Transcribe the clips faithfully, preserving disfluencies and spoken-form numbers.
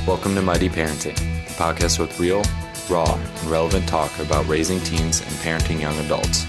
Welcome to Mighty Parenting, the podcast with real, raw, and relevant talk about raising teens and parenting young adults.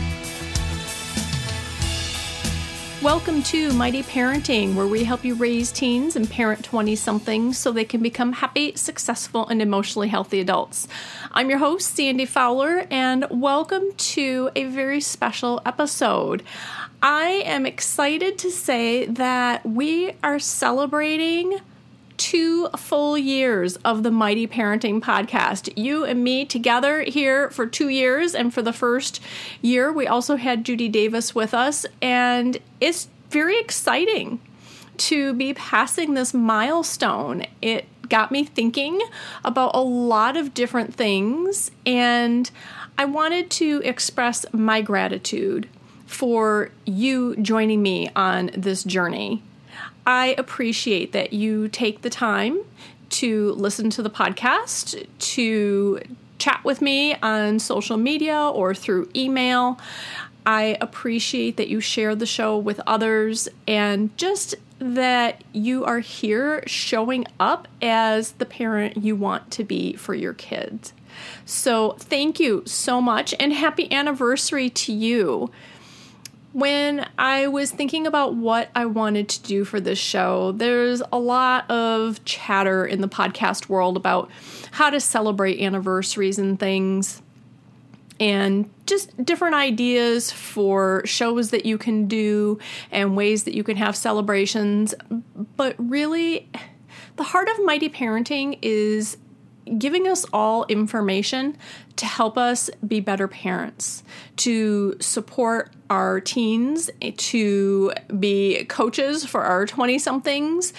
Welcome to Mighty Parenting, where we help you raise teens and parent twenty-somethings so they can become happy, successful, and emotionally healthy adults. I'm your host, Sandy Fowler, and welcome to a very special episode. I am excited to say that we are celebrating two full years of the Mighty Parenting podcast. You and me together here for two years, and for the first year, we also had Judy Davis with us, and it's very exciting to be passing this milestone. It got me thinking about a lot of different things, and I wanted to express my gratitude for you joining me on this journey. I appreciate that you take the time to listen to the podcast, to chat with me on social media or through email. I appreciate that you share the show with others, and just that you are here showing up as the parent you want to be for your kids. So thank you so much, and happy anniversary to you. When I was thinking about what I wanted to do for this show, there's a lot of chatter in the podcast world about how to celebrate anniversaries and things, and just different ideas for shows that you can do and ways that you can have celebrations. But really, the heart of Mighty Parenting is giving us all information to help us be better parents, to support our teens, to be coaches for our twenty-somethings,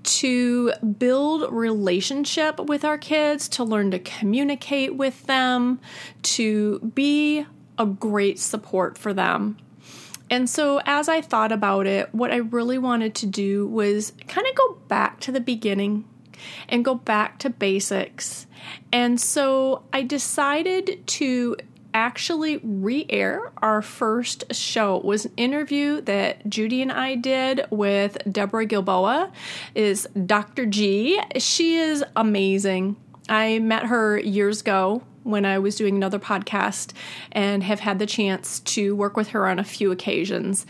to build relationship with our kids, to learn to communicate with them, to be a great support for them. And so as I thought about it, what I really wanted to do was kind of go back to the beginning and go back to basics. And so I decided to actually re-air our first show. It was an interview that Judy and I did with Deborah Gilboa, is Doctor G. She is amazing. I met her years ago when I was doing another podcast and have had the chance to work with her on a few occasions.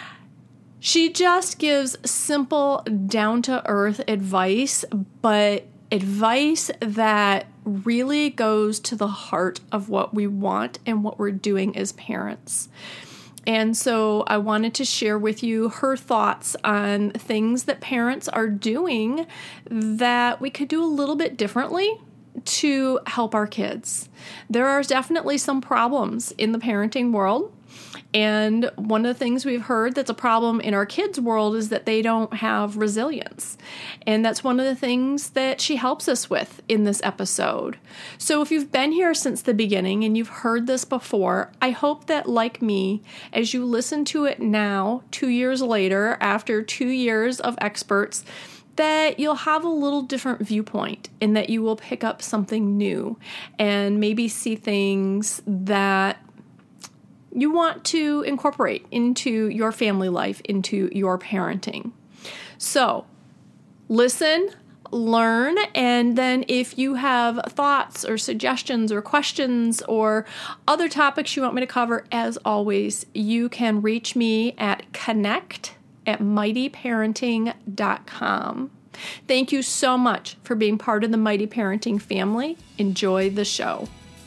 She just gives simple, down-to-earth advice, but advice that really goes to the heart of what we want and what we're doing as parents. And so I wanted to share with you her thoughts on things that parents are doing that we could do a little bit differently to help our kids. There are definitely some problems in the parenting world. And one of the things we've heard that's a problem in our kids' world is that they don't have resilience. And that's one of the things that she helps us with in this episode. So if you've been here since the beginning and you've heard this before, I hope that, like me, as you listen to it now, two years later, after two years of experts, that you'll have a little different viewpoint and that you will pick up something new and maybe see things that you want to incorporate into your family life, into your parenting. So listen, learn, and then if you have thoughts or suggestions or questions or other topics you want me to cover, as always, you can reach me at connect at mighty parenting dot com. Thank you so much for being part of the Mighty Parenting family. Enjoy the show.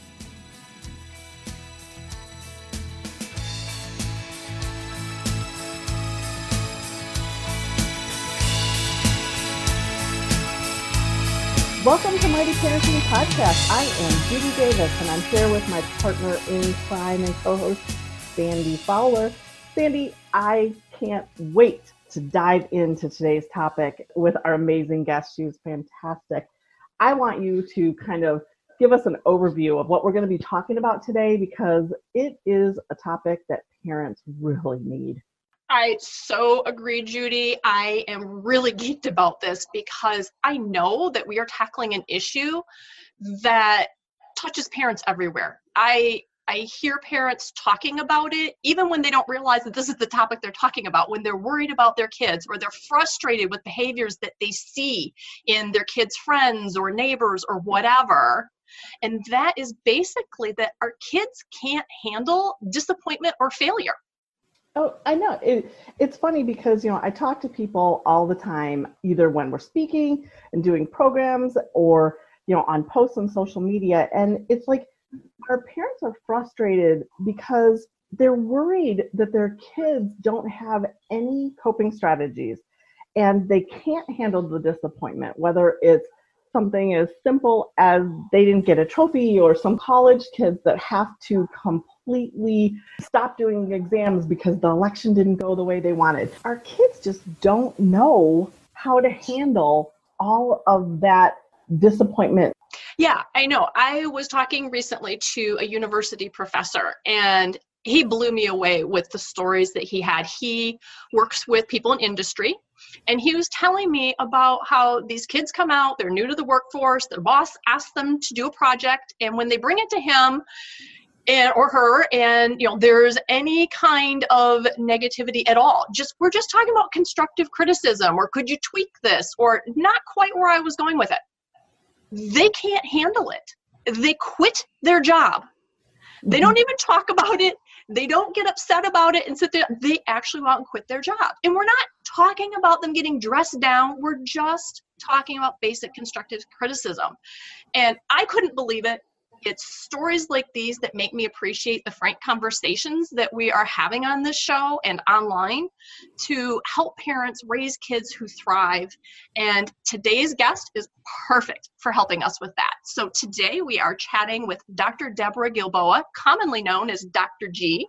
Welcome to Mighty Parenting Podcast. I am Judy Davis, and I'm here with my partner in crime and co-host, Sandy Fowler. Sandy, I can't wait to dive into today's topic with our amazing guest. She's fantastic. I want you to kind of give us an overview of what we're going to be talking about today, because it is a topic that parents really need. I so agree, Judy. I am really geeked about this because I know that we are tackling an issue that touches parents everywhere. I I hear parents talking about it, even when they don't realize that this is the topic they're talking about, when they're worried about their kids or they're frustrated with behaviors that they see in their kids' friends or neighbors or whatever. And that is basically that our kids can't handle disappointment or failure. Oh, I know. It, it's funny because, you know, I talk to people all the time, either when we're speaking and doing programs or, you know, on posts on social media. And it's like our parents are frustrated because they're worried that their kids don't have any coping strategies and they can't handle the disappointment, whether it's something as simple as they didn't get a trophy, or some college kids that have to completely stop doing exams because the election didn't go the way they wanted. Our kids just don't know how to handle all of that disappointment. Yeah, I know. I was talking recently to a university professor, and he blew me away with the stories that he had. He works with people in industry, and he was telling me about how these kids come out, they're new to the workforce, their boss asks them to do a project, and when they bring it to him and or her, and you know, there's any kind of negativity at all, just we're just talking about constructive criticism, or could you tweak this, or not quite where I was going with it. They can't handle it. They quit their job. They don't even talk about it. They don't get upset about it and sit there. They actually go out and quit their job. And we're not talking about them getting dressed down. We're just talking about basic constructive criticism. And I couldn't believe it. It's stories like these that make me appreciate the frank conversations that we are having on this show and online to help parents raise kids who thrive. And today's guest is perfect for helping us with that. So today we are chatting with Doctor Deborah Gilboa, commonly known as Doctor G.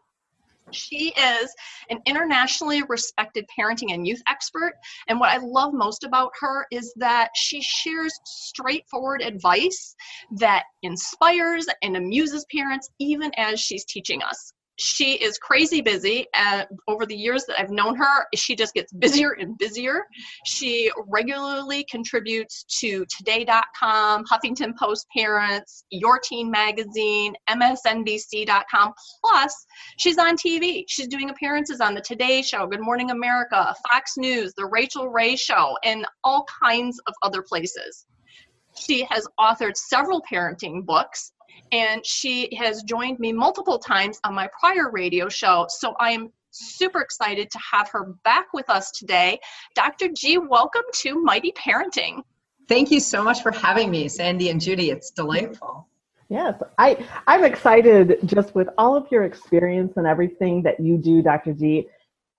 She is an internationally respected parenting and youth expert. And what I love most about her is that she shares straightforward advice that inspires and amuses parents, even as she's teaching us. She is crazy busy. Uh, over the years that I've known her, she just gets busier and busier. She regularly contributes to today dot com, Huffington Post Parents, Your Teen Magazine, M S N B C dot com. Plus, she's on T V. She's doing appearances on the Today Show, Good Morning America, Fox News, The Rachel Ray Show, and all kinds of other places. She has authored several parenting books, and she has joined me multiple times on my prior radio show. So I'm super excited to have her back with us today. Doctor G, welcome to Mighty Parenting. Thank you so much for having me, Sandy and Judy. It's delightful. Yes, I, I'm excited just with all of your experience and everything that you do, Doctor G.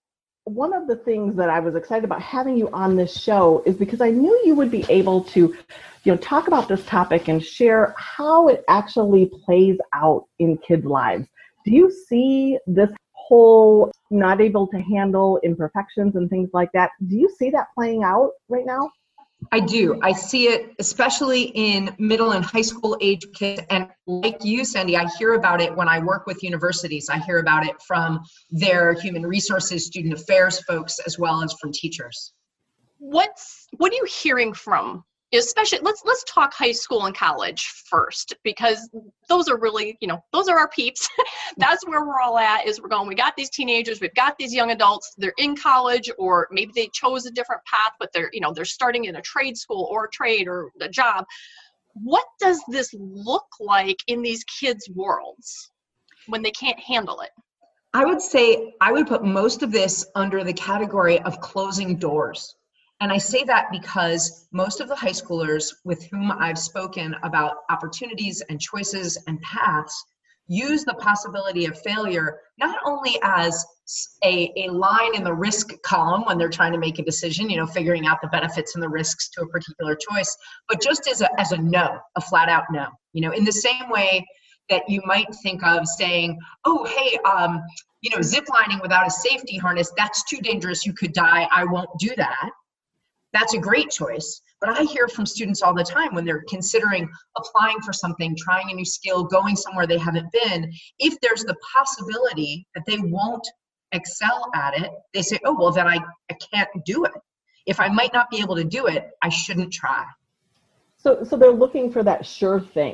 One of the things that I was excited about having you on this show is because I knew you would be able to, you know, talk about this topic and share how it actually plays out in kids' lives. Do you see this whole not able to handle imperfections and things like that? Do you see that playing out right now? I do. I see it especially in middle and high school age kids. And like you, Sandy, I hear about it when I work with universities. I hear about it from their human resources, student affairs folks, as well as from teachers. What's what are you hearing from, especially, let's let's talk high school and college first, because those are really, you know, those are our peeps. That's where we're all at, is we're going, we got these teenagers, we've got these young adults, they're in college, or maybe they chose a different path, but they're, you know, they're starting in a trade school or a trade or a job. What does this look like in these kids' worlds when they can't handle it? I would say I would put most of this under the category of closing doors. And I say that because most of the high schoolers with whom I've spoken about opportunities and choices and paths use the possibility of failure not only as a, a line in the risk column when they're trying to make a decision, you know, figuring out the benefits and the risks to a particular choice, but just as a, as a no, a flat out no. You know, in the same way that you might think of saying, oh, hey, um, you know, zip lining without a safety harness, that's too dangerous, you could die, I won't do that. That's a great choice. But I hear from students all the time when they're considering applying for something, trying a new skill, going somewhere they haven't been, if there's the possibility that they won't excel at it, they say, oh, well, then I, I can't do it. If I might not be able to do it, I shouldn't try. So, so they're looking for that sure thing.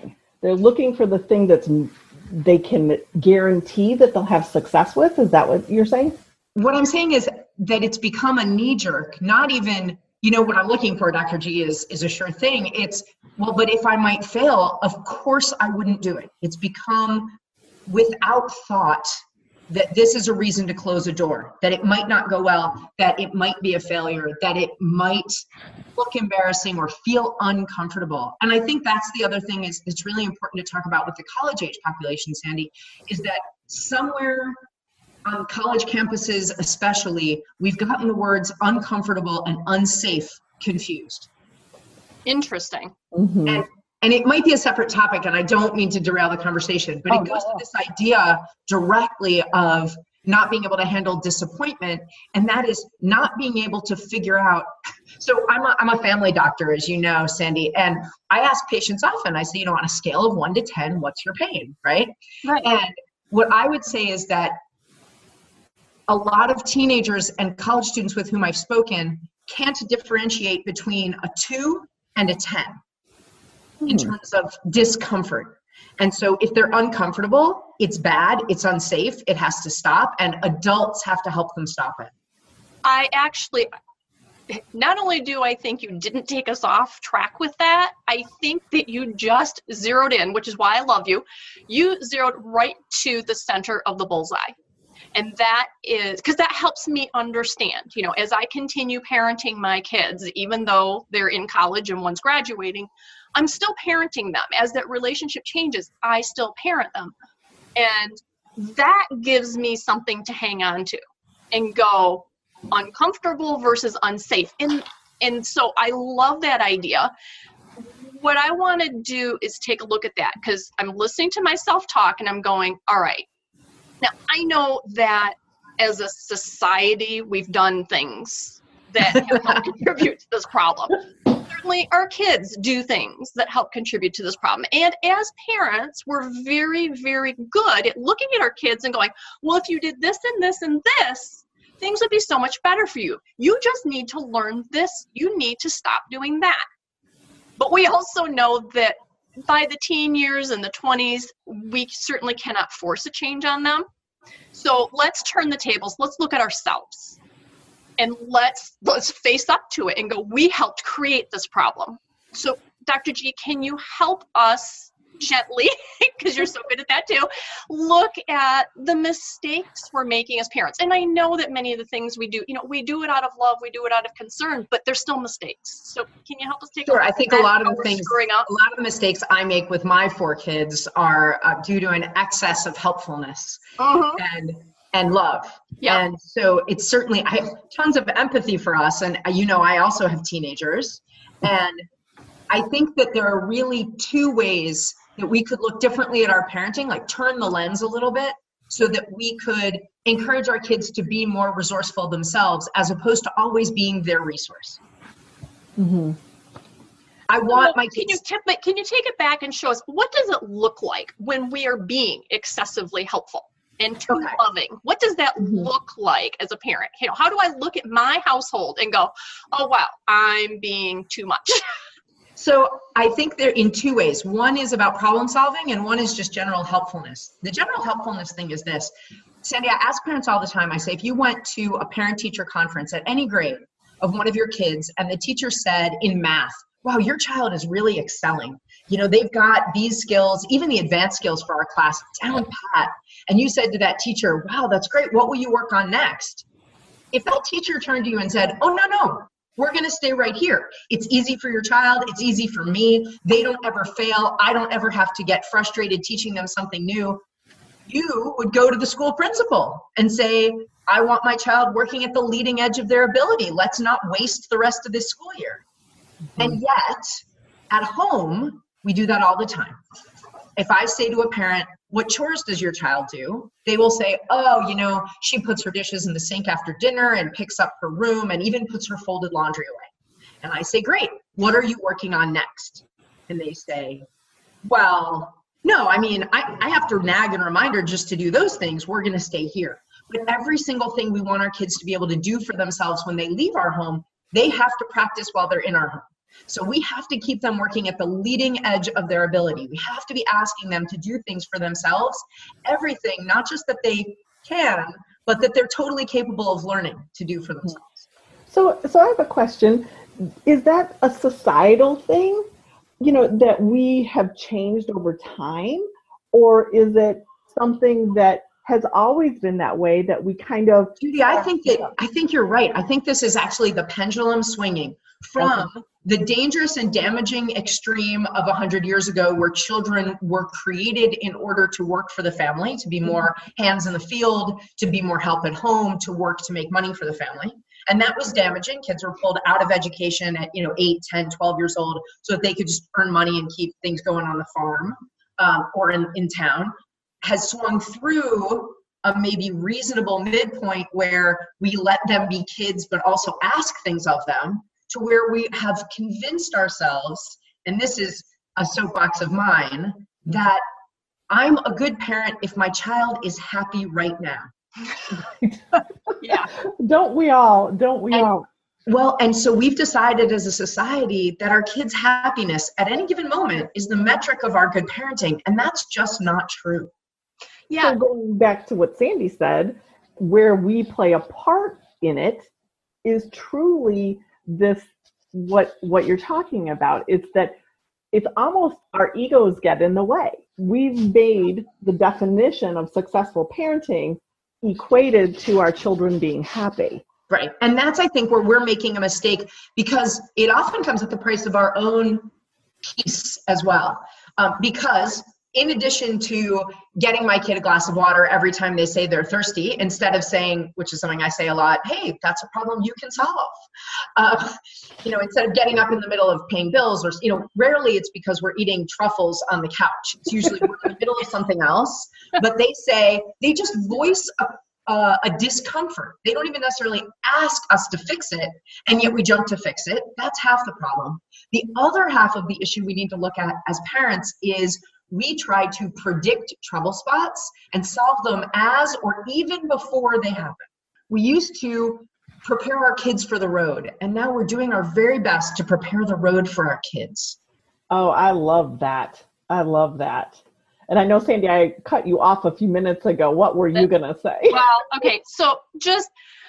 They're looking for the thing that's they can guarantee that they'll have success with. Is that what you're saying? What I'm saying is that it's become a knee jerk, not even, you know, what I'm looking for, Doctor G, is, is a sure thing. It's, well, but if I might fail, of course I wouldn't do it. It's become without thought that this is a reason to close a door, that it might not go well, that it might be a failure, that it might look embarrassing or feel uncomfortable. And I think that's the other thing is it's really important to talk about with the college age population, Sandy, is that somewhere on college campuses especially, we've gotten the words uncomfortable and unsafe confused. Interesting. Mm-hmm. And And it might be a separate topic, and I don't mean to derail the conversation, but oh, it goes yeah. to this idea directly of not being able to handle disappointment, and that is not being able to figure out. So I'm a, I'm a family doctor, as you know, Sandy, and I ask patients often, I say, you know, on a scale of one to ten, what's your pain, right? Right. And what I would say is that a lot of teenagers and college students with whom I've spoken can't differentiate between a two and a ten. In terms of discomfort. And so if they're uncomfortable, it's bad, it's unsafe, it has to stop, and adults have to help them stop it. I actually, not only do I think you didn't take us off track with that, I think that you just zeroed in, which is why I love you. You zeroed right to the center of the bullseye. And that is, because that helps me understand, you know, as I continue parenting my kids, even though they're in college and one's graduating, I'm still parenting them. As that relationship changes, I still parent them. And that gives me something to hang on to and go uncomfortable versus unsafe. And, and so I love that idea. What I want to do is take a look at that because I'm listening to myself talk and I'm going, all right. Now, I know that as a society, we've done things that have helped contribute to this problem. Certainly, our kids do things that help contribute to this problem. And as parents, we're very, very good at looking at our kids and going, well, if you did this and this and this, things would be so much better for you. You just need to learn this. You need to stop doing that. But we also know that by the teen years and the twenties, we certainly cannot force a change on them. So let's turn the tables. Let's look at ourselves and let's let's face up to it and go, we helped create this problem. So Doctor G, can you help us gently, because you're so good at that too, look at the mistakes we're making as parents? And I know that many of the things we do, you know, we do it out of love, we do it out of concern, but there's still mistakes. So can you help us take Sure, a look I think at a lot of how the we're things, screwing up? a lot of the mistakes I make with my four kids are uh, due to an excess of helpfulness Uh-huh. and and love. Yeah. And so it's certainly, I have tons of empathy for us. And uh, you know, I also have teenagers. And I think that there are really two ways that we could look differently at our parenting, like turn the lens a little bit so that we could encourage our kids to be more resourceful themselves as opposed to always being their resource. Mm-hmm. I want Well, my can you kids. tip, but can you take it back and show us what does it look like when we are being excessively helpful and too Okay. loving? What does that Mhm. look like as a parent? You know, how do I look at my household and go, oh wow, I'm being too much? So I think they're in two ways. One is about problem solving and one is just general helpfulness. The general helpfulness thing is this. Sandy, I ask parents all the time, I say, if you went to a parent-teacher conference at any grade of one of your kids and the teacher said in math, wow, your child is really excelling. You know, they've got these skills, even the advanced skills for our class, down pat. And you said to that teacher, wow, that's great. What will you work on next? If that teacher turned to you and said, oh, no, no, we're going to stay right here. It's easy for your child. It's easy for me. They don't ever fail. I don't ever have to get frustrated teaching them something new. You would go to the school principal and say, I want my child working at the leading edge of their ability. Let's not waste the rest of this school year. Mm-hmm. And yet, at home, we do that all the time. If I say to a parent, what chores does your child do? They will say, oh, you know, she puts her dishes in the sink after dinner and picks up her room and even puts her folded laundry away. And I say, great, what are you working on next? And they say, well, no, I mean, I, I have to nag and remind her just to do those things. We're going to stay here. But every single thing we want our kids to be able to do for themselves when they leave our home, they have to practice while they're in our home. So we have to keep them working at the leading edge of their ability. We have to be asking them to do things for themselves, everything, not just that they can, but that they're totally capable of learning to do for themselves. So, so I have a question. Is that a societal thing, you know, that we have changed over time? Or is it something that has always been that way, that we kind of... Judy, I think that, I think you're right. I think this is actually the pendulum swinging from okay. the dangerous and damaging extreme of one hundred years ago, where children were created in order to work for the family, to be more hands in the field, to be more help at home, to work to make money for the family. And that was damaging. Kids were pulled out of education at, you know, eight, ten, twelve years old so that they could just earn money and keep things going on the farm um, or in, in town. Has swung through a maybe reasonable midpoint where we let them be kids but also ask things of them, to where we have convinced ourselves, and this is a soapbox of mine, that I'm a good parent if my child is happy right now. Yeah. Don't we all? Don't we and, all? Well, and so we've decided as a society that our kids' happiness at any given moment is the metric of our good parenting, and that's just not true. Yeah. So going back to what Sandy said, where we play a part in it is truly this, what what you're talking about. It's that it's almost our egos get in the way. We've made the definition of successful parenting equated to our children being happy. Right. And that's, I think, where we're making a mistake, because it often comes at the price of our own peace as well. Um, because in addition to getting my kid a glass of water every time they say they're thirsty, instead of saying, which is something I say a lot, hey, that's a problem you can solve. Uh, you know, instead of getting up in the middle of paying bills, or, you know, rarely it's because we're eating truffles on the couch. It's usually we're in the middle of something else. But they say, they just voice a, uh, a discomfort. They don't even necessarily ask us to fix it, and yet we jump to fix it. That's half the problem. The other half of the issue we need to look at as parents is we try to predict trouble spots and solve them as or even before they happen. We used to prepare our kids for the road, and now we're doing our very best to prepare the road for our kids. Oh, I love that. I love that. And I know, Sandy, I cut you off a few minutes ago. What were you going to say? Well, okay. So just,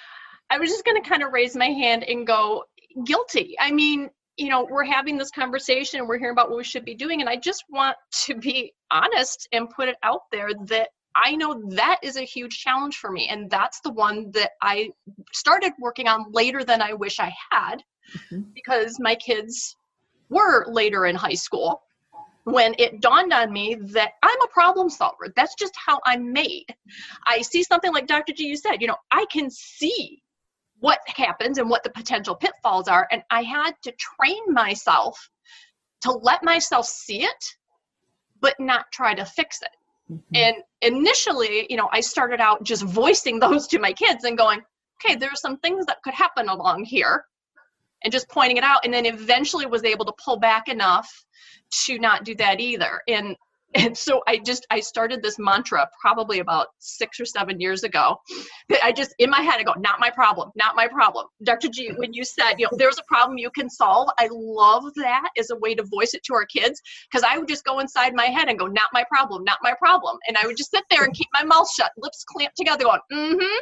I was just going to kind of raise my hand and go, guilty. I mean, you know, we're having this conversation and we're hearing about what we should be doing. And I just want to be honest and put it out there that I know that is a huge challenge for me. And that's the one that I started working on later than I wish I had, mm-hmm. because my kids were later in high school when it dawned on me that I'm a problem solver. That's just how I'm made. I see something like Doctor G, you said, you know, I can see what happens and what the potential pitfalls are. And I had to train myself to let myself see it, but not try to fix it. Mm-hmm. And initially, you know, I started out just voicing those to my kids and going, okay, there are some things that could happen along here, and just pointing it out. And then eventually was able to pull back enough to not do that either. And And so I just, I started this mantra probably about six or seven years ago that I just, in my head, I go, not my problem, not my problem. Doctor G, when you said, you know, there's a problem you can solve, I love that as a way to voice it to our kids, because I would just go inside my head and go, not my problem, not my problem. And I would just sit there and keep my mouth shut, lips clamped together going, mm-hmm,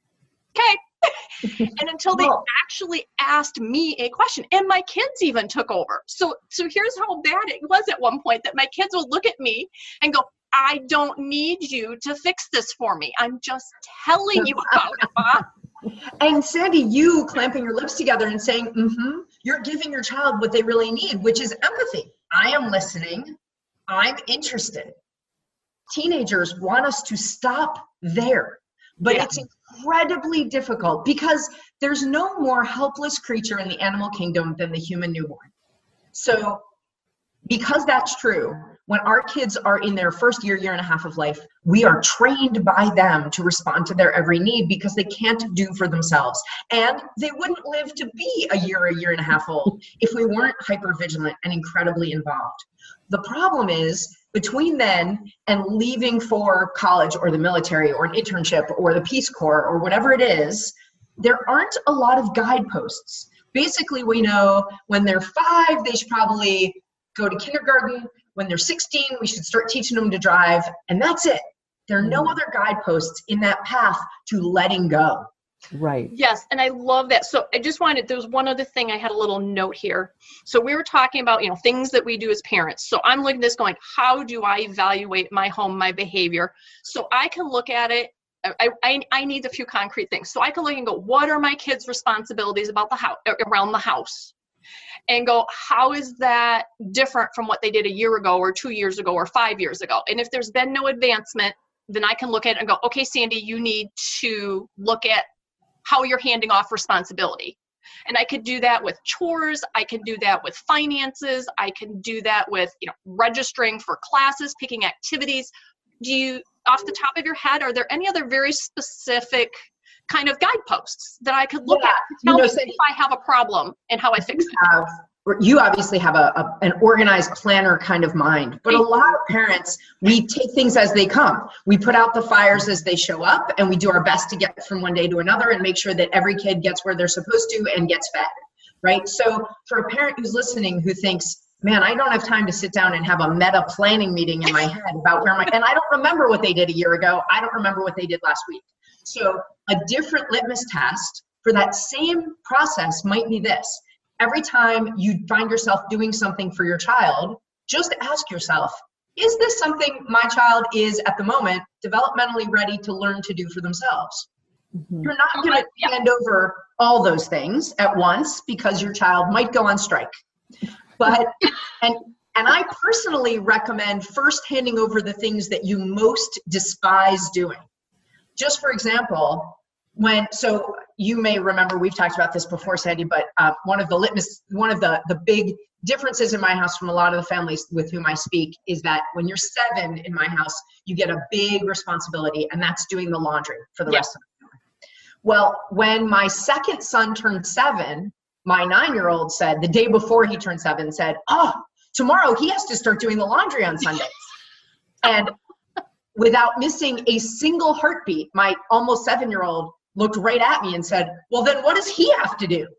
okay. And until they actually asked me a question, and my kids even took over. So, so here's how bad it was at one point that my kids would look at me and go, I don't need you to fix this for me. I'm just telling you about it, Bob. And Sandy, you clamping your lips together and saying, mm-hmm, you're giving your child what they really need, which is empathy. I am listening. I'm interested. Teenagers want us to stop there. But yeah. It's incredibly difficult because there's no more helpless creature in the animal kingdom than the human newborn. So because that's true, when our kids are in their first year, year and a half of life, we are trained by them to respond to their every need because they can't do for themselves. And they wouldn't live to be a year, a year and a half old if we weren't hypervigilant and incredibly involved. The problem is, between then and leaving for college or the military or an internship or the Peace Corps or whatever it is, there aren't a lot of guideposts, basically we know when they're five, they should probably go to kindergarten. When they're sixteen, we should start teaching them to drive. And that's it. There are no other guideposts in that path to letting go. Right. Yes. And I love that. So I just wanted, there was one other thing I had a little note here. So we were talking about, you know, things that we do as parents. So I'm looking at this going, how do I evaluate my home, my behavior? So I can look at it. I, I, I need a few concrete things. So I can look and go, what are my kids' responsibilities about the house, around the house? And go, how is that different from what they did a year ago or two years ago or five years ago? And if there's been no advancement, then I can look at it and go, okay, Sandy, you need to look at how you're handing off responsibility. And I could do that with chores. I can do that with finances. I can do that with, you know, registering for classes, picking activities. Do you, off the top of your head, are there any other very specific kind of guideposts that I could look yeah. at to tell you know, me Sandy, if I have a problem and how I fix it? Have, you obviously have a, a an organized planner kind of mind, but a lot of parents, we take things as they come. We put out the fires as they show up, and we do our best to get from one day to another and make sure that every kid gets where they're supposed to and gets fed, right? So for a parent who's listening who thinks, man, I don't have time to sit down and have a meta planning meeting in my head about where my, and I don't remember what they did a year ago. I don't remember what they did last week. So a different litmus test for that same process might be this. Every time you find yourself doing something for your child, just ask yourself, is this something my child is at the moment developmentally ready to learn to do for themselves? Mm-hmm. You're not going to hand over all those things at once because your child might go on strike. But, and, and I personally recommend first handing over the things that you most despise doing. Just for example, when, so you may remember, we've talked about this before, Sandy, but uh, one of the litmus, one of the, the big differences in my house from a lot of the families with whom I speak is that when you're seven in my house, you get a big responsibility, and that's doing the laundry for the yeah. rest of the family. Well, when my second son turned seven, my nine-year-old said, the day before he turned seven, said, oh, tomorrow he has to start doing the laundry on Sundays. And without missing a single heartbeat, my almost seven-year-old looked right at me and said, well, then what does he have to do?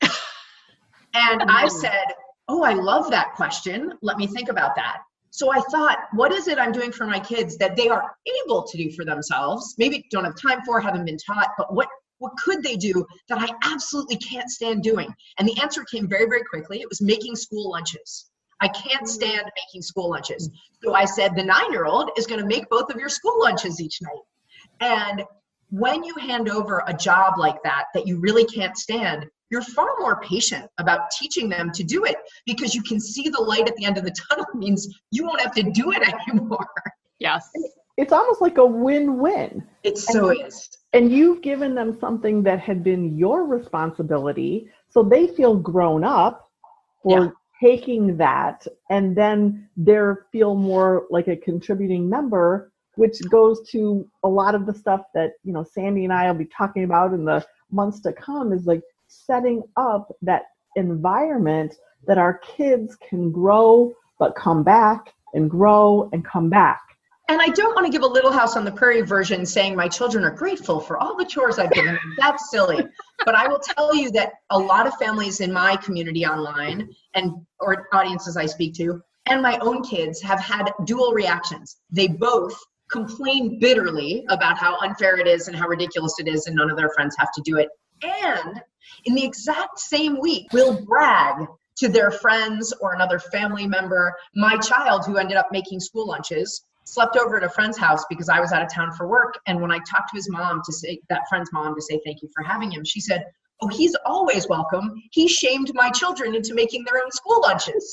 And I said, oh, I love that question. Let me think about that. So I thought, what is it I'm doing for my kids that they are able to do for themselves? Maybe don't have time for, haven't been taught, but what, what could they do that I absolutely can't stand doing? And the answer came very, very quickly. It was making school lunches. I can't stand making school lunches. So I said, the nine-year-old is going to make both of your school lunches each night. And when you hand over a job like that, that you really can't stand, you're far more patient about teaching them to do it because you can see the light at the end of the tunnel. Means you won't have to do it anymore. Yes. It's almost like a win-win. It so and, is. And you've given them something that had been your responsibility, so they feel grown up for yeah. taking that, and then they feel more like a contributing member, which goes to a lot of the stuff that, you know, Sandy and I will be talking about in the months to come, is like setting up that environment that our kids can grow, but come back and grow and come back. And I don't want to give a Little House on the Prairie version saying my children are grateful for all the chores I've given them. That's silly. But I will tell you that a lot of families in my community online and or audiences I speak to, and my own kids have had dual reactions. They both complain bitterly about how unfair it is and how ridiculous it is and none of their friends have to do it. And in the exact same week, will brag to their friends or another family member, my child who ended up making school lunches slept over at a friend's house because I was out of town for work. And when I talked to his mom to say, that friend's mom, to say thank you for having him, she said, oh, he's always welcome. He shamed my children into making their own school lunches.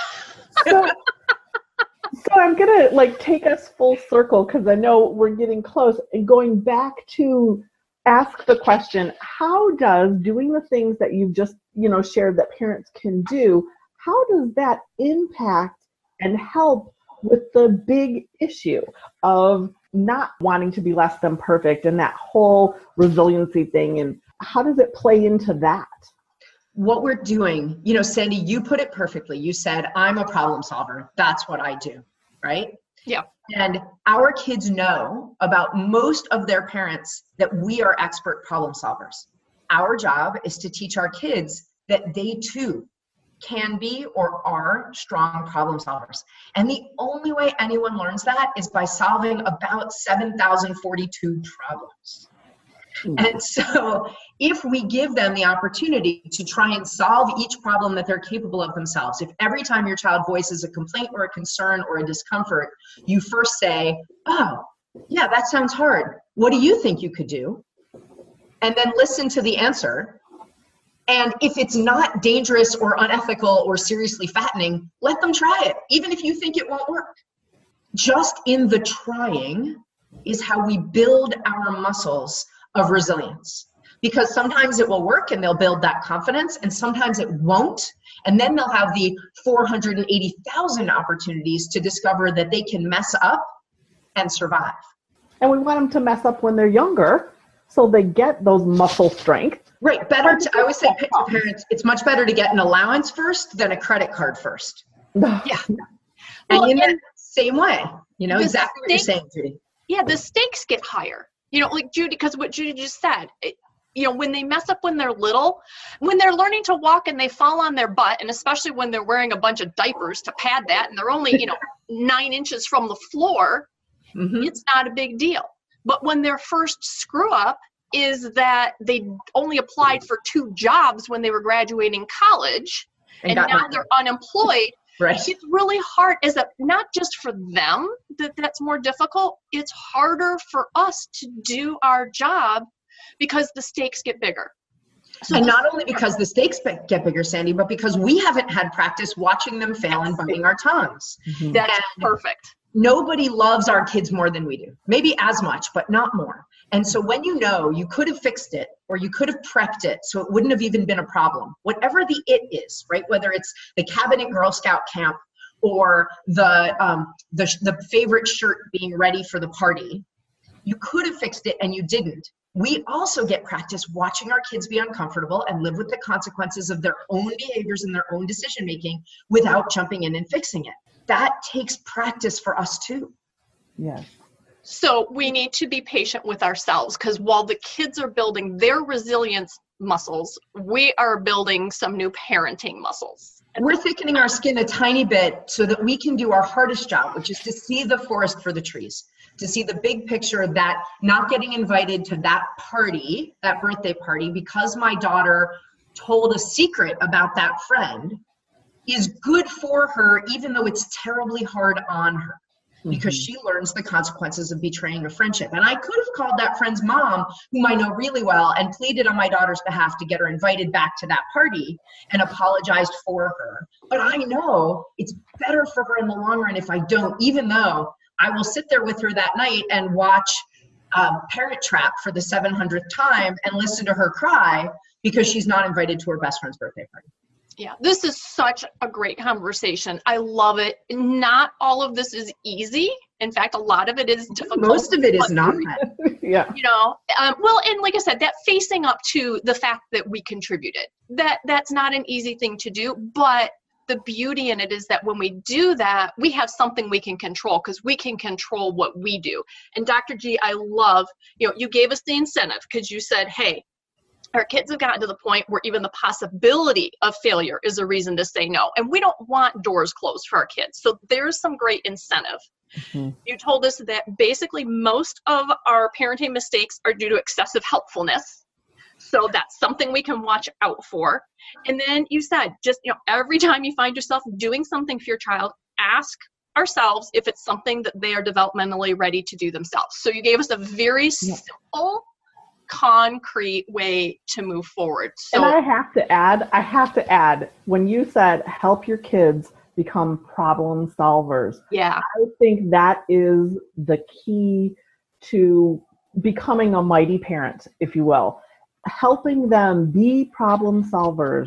So, so I'm going to like take us full circle because I know we're getting close, and going back to ask the question, how does doing the things that you've just, you know, shared that parents can do, how does that impact and help with the big issue of not wanting to be less than perfect and that whole resiliency thing? And how does it play into that? What we're doing, you know, Sandy, you put it perfectly. You said, I'm a problem solver. That's what I do, right? Yeah. And our kids know about most of their parents that we are expert problem solvers. Our job is to teach our kids that they too can be or are strong problem solvers. And the only way anyone learns that is by solving about seven thousand forty-two problems. And so if we give them the opportunity to try and solve each problem that they're capable of themselves, if every time your child voices a complaint or a concern or a discomfort, you first say, oh, yeah, that sounds hard. What do you think you could do? And then listen to the answer. And if it's not dangerous or unethical or seriously fattening, let them try it, even if you think it won't work. Just in the trying is how we build our muscles of resilience, because sometimes it will work and they'll build that confidence, and sometimes it won't, and then they'll have the four hundred eighty thousand opportunities to discover that they can mess up and survive. And we want them to mess up when they're younger so they get those muscle strength. Right. Better to, I always say to parents, it's much better to get an allowance first than a credit card first. Yeah. And Well, in and that same way, you know, the exactly what you're stake- saying, Judy. yeah, the stakes get higher. You know, like Judy, because what Judy just said, it, you know, when they mess up when they're little, when they're learning to walk and they fall on their butt, and especially when they're wearing a bunch of diapers to pad that, and they're only, you know, nine inches from the floor, Mm-hmm. it's not a big deal. But when their first screw up is that they only applied for two jobs when they were graduating college, And and, got now nothing. they're unemployed, Right. it's really hard. Is that not just for them that that's more difficult? It's harder for us to do our job because the stakes get bigger. So And the- not only because the stakes be- get bigger, Sandy, but because we haven't had practice watching them fail and biting our tongues. that's and- perfect. Nobody loves our kids more than we do. Maybe as much, but not more. And so when you know you could have fixed it or you could have prepped it so it wouldn't have even been a problem, whatever the it is, right? Whether it's the cabinet Girl Scout camp or the, um, the, the favorite shirt being ready for the party, you could have fixed it and you didn't. We also get practice watching our kids be uncomfortable and live with the consequences of their own behaviors and their own decision making without jumping in and fixing it. That takes practice for us too. Yes. So we need to be patient with ourselves, because while the kids are building their resilience muscles, we are building some new parenting muscles. We're thickening our skin a tiny bit so that we can do our hardest job, which is to see the forest for the trees, to see the big picture that not getting invited to that party, that birthday party, because my daughter told a secret about that friend is good for her, even though it's terribly hard on her, because she learns the consequences of betraying a friendship. And I could have called that friend's mom, whom I know really well, and pleaded on my daughter's behalf to get her invited back to that party and apologized for her. But I know it's better for her in the long run if I don't, even though I will sit there with her that night and watch um, Parent Trap for the seven hundredth time and listen to her cry because she's not invited to her best friend's birthday party. Yeah, this is such a great conversation. I love it. Not all of this is easy. In fact, a lot of it is difficult. Most of it is not. Yeah. You know, um, well, and like I said, that facing up to the fact that we contributed, that that's not an easy thing to do, but the beauty in it is that when we do that, we have something we can control, because we can control what we do. And Doctor G, I love, you know, you gave us the incentive because you said, hey, our kids have gotten to the point where even the possibility of failure is a reason to say no. And we don't want doors closed for our kids. So there's some great incentive. Mm-hmm. You told us that basically most of our parenting mistakes are due to excessive helpfulness. So that's something we can watch out for. And then you said, just, you know, every time you find yourself doing something for your child, ask ourselves if it's something that they are developmentally ready to do themselves. So you gave us a very yeah. simple, concrete way to move forward. So, and I have to add, I have to add, when you said help your kids become problem solvers, yeah, I think that is the key to becoming a mighty parent, if you will. Helping them be problem solvers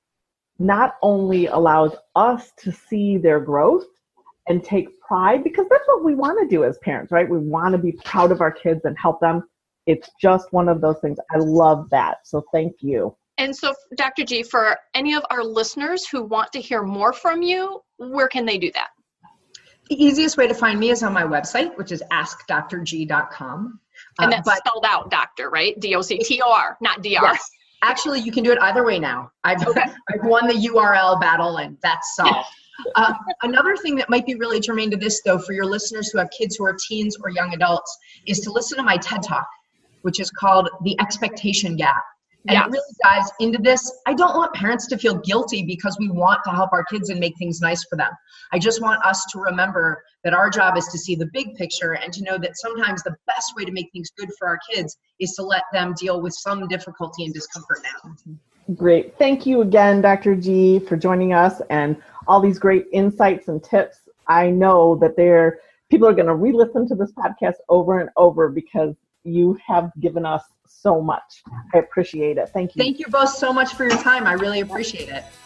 not only allows us to see their growth and take pride, because that's what we want to do as parents, right? We want to be proud of our kids and help them. It's just one of those things. I love that. So thank you. And so, Doctor G, for any of our listeners who want to hear more from you, where can they do that? The easiest way to find me is on my website, which is ask dr g dot com. And that's uh, but, spelled out, doctor, right? D O C T O R, not D R. Yes. Actually, you can do it either way now. I've, I've won the U R L battle, and that's solved. Um, another thing that might be really germane to this, though, for your listeners who have kids who are teens or young adults, is to listen to my TED Talk, which is called The Expectation Gap. And yes. It really dives into this. I don't want parents to feel guilty because we want to help our kids and make things nice for them. I just want us to remember that our job is to see the big picture and to know that sometimes the best way to make things good for our kids is to let them deal with some difficulty and discomfort now. Great. Thank you again, Doctor G, for joining us and all these great insights and tips. I know that there people are going to re-listen to this podcast over and over because you have given us so much. I appreciate it. Thank you. Thank you both so much for your time. I really appreciate it.